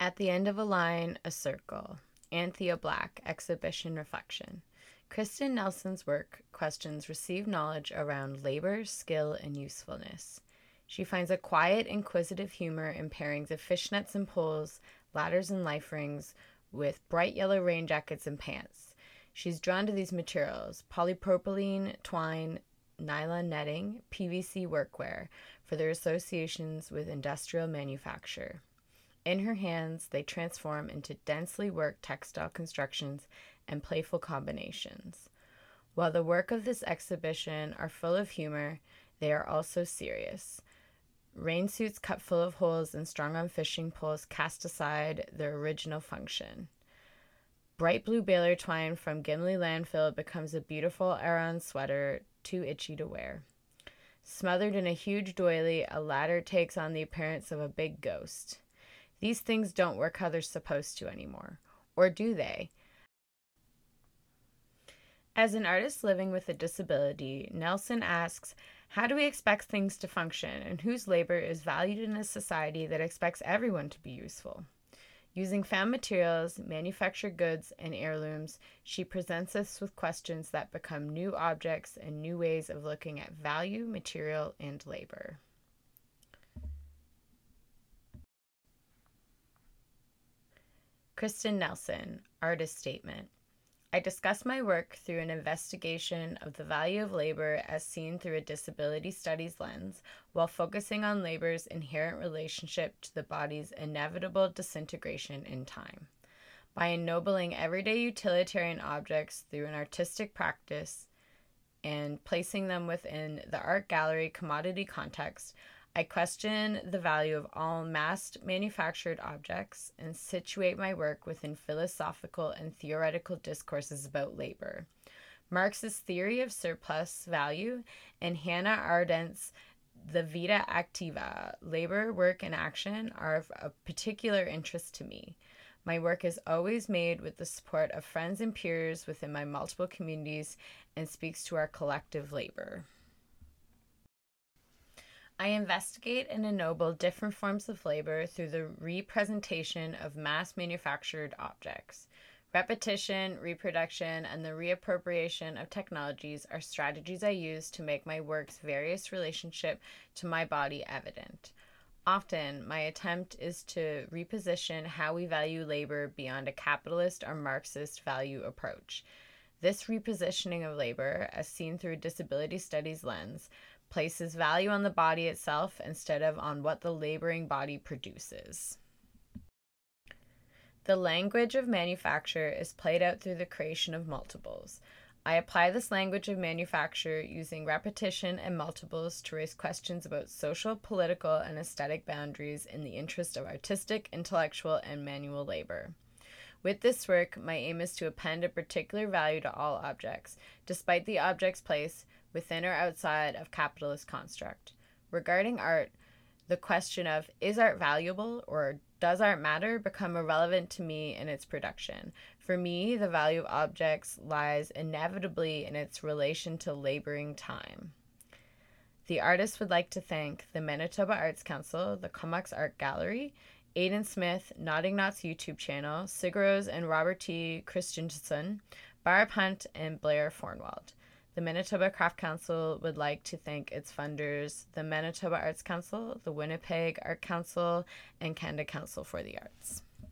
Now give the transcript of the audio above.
At the end of a line, a circle. Anthea Black, Exhibition Reflection. Kristen Nelson's work questions received knowledge around labor, skill, and usefulness. She finds a quiet, inquisitive humor in pairings of fishnets and poles, ladders and life rings, with bright yellow rain jackets and pants. She's drawn to these materials: polypropylene, twine, nylon netting, PVC workwear, for their associations with industrial manufacture. In her hands, they transform into densely worked textile constructions and playful combinations. While the work of this exhibition are full of humor, they are also serious. Rain suits cut full of holes and strung on fishing poles cast aside their original function. Bright blue baler twine from Gimli landfill becomes a beautiful Aran sweater, too itchy to wear. Smothered in a huge doily, a ladder takes on the appearance of a big ghost. These things don't work how they're supposed to anymore. Or do they? As an artist living with a disability, Nelson asks, how do we expect things to function, and whose labor is valued in a society that expects everyone to be useful? Using found materials, manufactured goods, and heirlooms, she presents us with questions that become new objects and new ways of looking at value, material, and labor. Kristen Nelson, Artist Statement. I discuss my work through an investigation of the value of labor as seen through a disability studies lens, while focusing on labor's inherent relationship to the body's inevitable disintegration in time. By ennobling everyday utilitarian objects through an artistic practice and placing them within the art gallery commodity context, I question the value of all mass-manufactured objects and situate my work within philosophical and theoretical discourses about labor. Marx's theory of surplus value and Hannah Arendt's The Vita Activa, labor, work, and action, are of a particular interest to me. My work is always made with the support of friends and peers within my multiple communities and speaks to our collective labor. I investigate and ennoble different forms of labor through the representation of mass-manufactured objects. Repetition, reproduction, and the reappropriation of technologies are strategies I use to make my work's various relationship to my body evident. Often, my attempt is to reposition how we value labor beyond a capitalist or Marxist value approach. This repositioning of labor, as seen through a disability studies lens, places value on the body itself instead of on what the laboring body produces. The language of manufacture is played out through the creation of multiples. I apply this language of manufacture using repetition and multiples to raise questions about social, political, and aesthetic boundaries in the interest of artistic, intellectual, and manual labor. With this work, my aim is to append a particular value to all objects, despite the object's place within or outside of capitalist construct. Regarding art, the question of, is art valuable or does art matter, become irrelevant to me in its production. For me, the value of objects lies inevitably in its relation to laboring time. The artist would like to thank the Manitoba Arts Council, the Comox Art Gallery, Aidan Smith, Nodding Knots YouTube channel, Sigaros and Robert T. Christensen, Barb Hunt, and Blair Fornwald. The Manitoba Craft Council would like to thank its funders, the Manitoba Arts Council, the Winnipeg Art Council, and Canada Council for the Arts.